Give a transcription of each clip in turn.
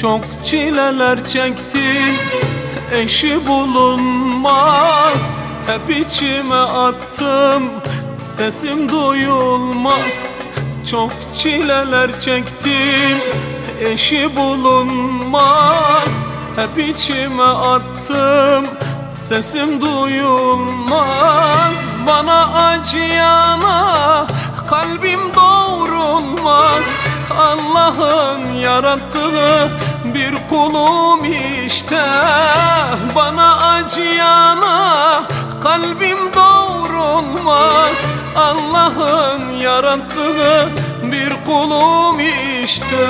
Çok çileler çektim, eşi bulunmaz. Hep içime attım, sesim duyulmaz. Çok çileler çektim, eşi bulunmaz. Hep içime attım, sesim duyulmaz. Bana acıyana kalbim doğrulmaz. Allah'ın yarattığı bir kulum işte. Bana acıyana kalbim doğrulmaz. Allah'ın yarattığı bir kulum işte.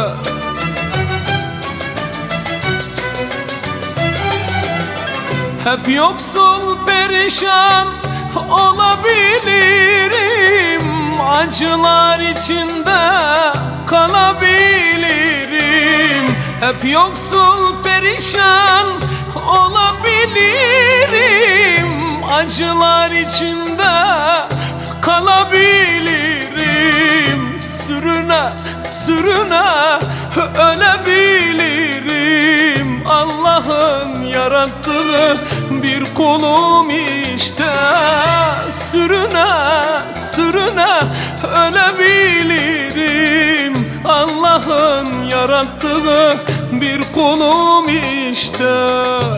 Hep yoksul perişan olabilirim, acılar içinde kalabilirim. Hep yoksul perişan olabilirim, acılar içinde kalabilirim. Sürüne sürüne ölebilirim. Allah'ın yarattığı bir kulum işte. Sürüne sürüne ölebilirim. Allah'ın yarattığı bir kulum işte.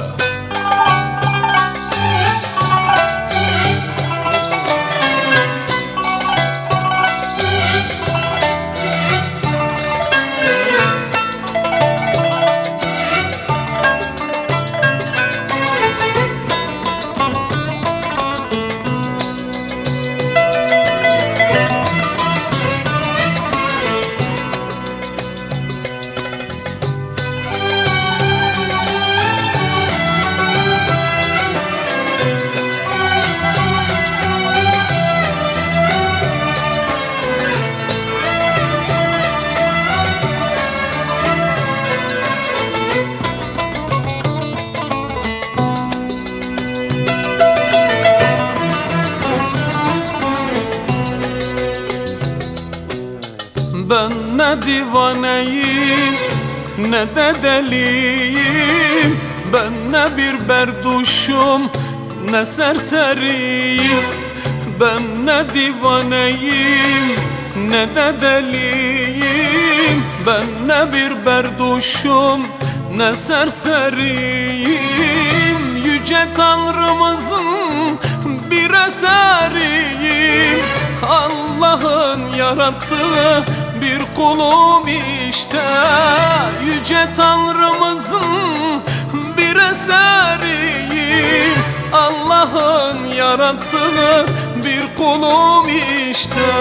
Ben ne divaneyim ne de deliyim. Ben ne bir berduşum ne serseriyim. Ben ne divaneyim ne de deliyim. Ben ne bir berduşum ne serseriyim. Yüce Tanrımızın bir eseriyim. Allah'ın yarattığı bir kulum işte. Yüce Tanrımızın bir eseriyim. Allah'ın yarattığı bir kulum işte.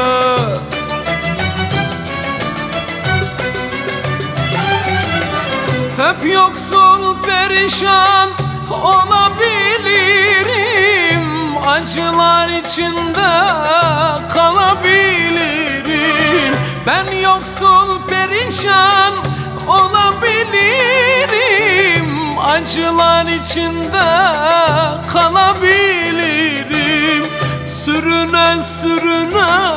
Hep yoksul perişan olabilirim, acılar içinde kalabilirim. Ben yoksul perişan olabilirim, acılar içinde kalabilirim. Sürüne sürüne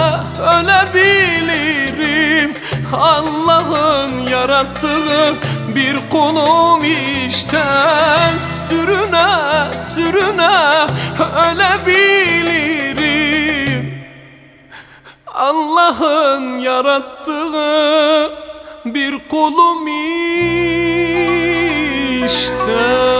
ölebilirim. Allah'ın yarattığı bir kulum işte. Sürüne sürüne ölebilirim. Allah'ın yarattığı bir kulum işte.